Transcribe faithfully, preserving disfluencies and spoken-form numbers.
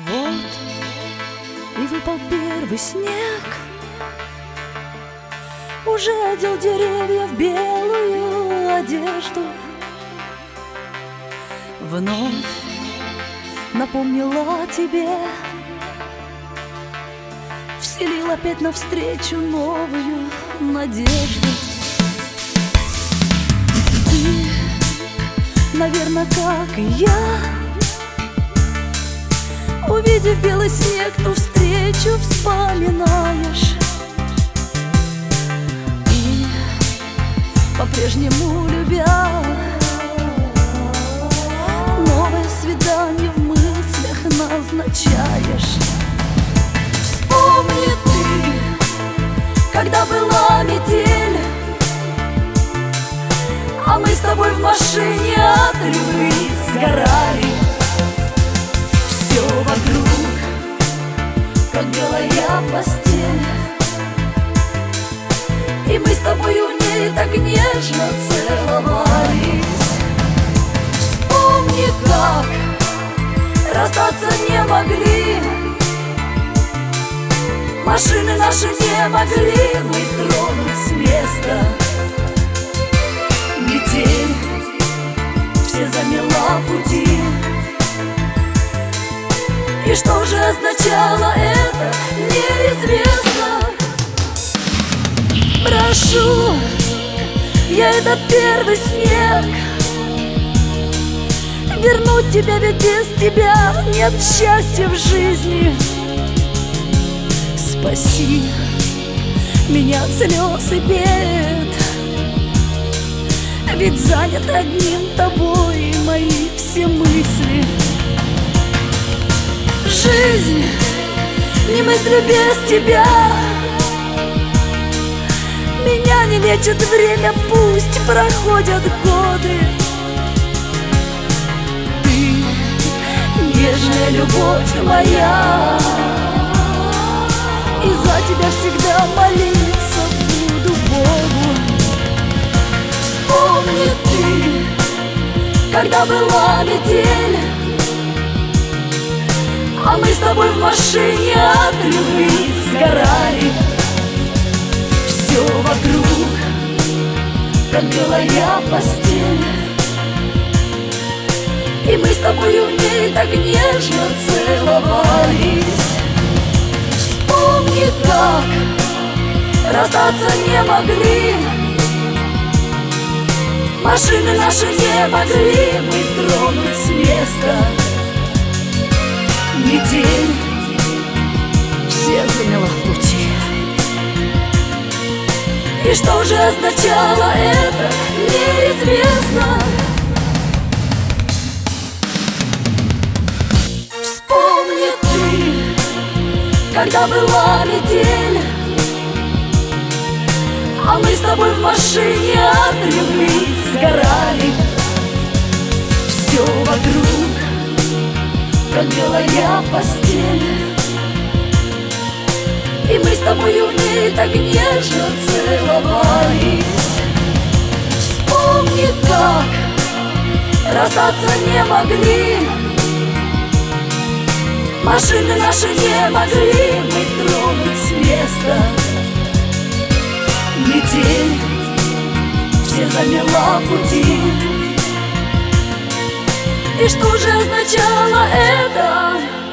Вот и выпал первый снег, уже одел деревья в белую одежду. Вновь напомнила о тебе, вселил опять навстречу новую надежду. Ты, наверное, как и я, увидев белый снег, ту встречу вспоминаешь и, по-прежнему любя, новое свидание в мыслях назначаешь. Вспомни ты, когда была метель, а мы с тобой в машине от любви сгорали. Все вокруг, как белая постель, и мы с тобою в ней так нежно целовались. Вспомни, как расстаться не могли, машины наши не могли мы тронуть с места. Метель все замела пути, и что же означало это, неизвестно. Прошу я этот первый снег вернуть тебя, ведь без тебя нет счастья в жизни. Спаси меня от слез и бед, ведь занят одним тобой мои все мысли. Жизнь не мыслю без тебя, меня не лечит время, пусть проходят годы. Ты нежная любовь моя, и за тебя всегда молиться буду Богу. Вспомни ты, когда была метель, а мы с тобой в машине от любви сгорали. Все вокруг, как белая постель, и мы с тобою в ней так нежно целовались. Вспомни, как расстаться не могли, машины наши не могли мы тронуть с места. Метель все замела пути, и что же означало это, неизвестно. Вспомни ты, когда была метель, а мы с тобой в машине от любви сгорали. Все вокруг, как белая постель, и мы с тобою в ней так нежно целовались. Вспомни, как расстаться не могли, машины наши не могли мы тронуть с места. Метель все замела пути, и что же означало это?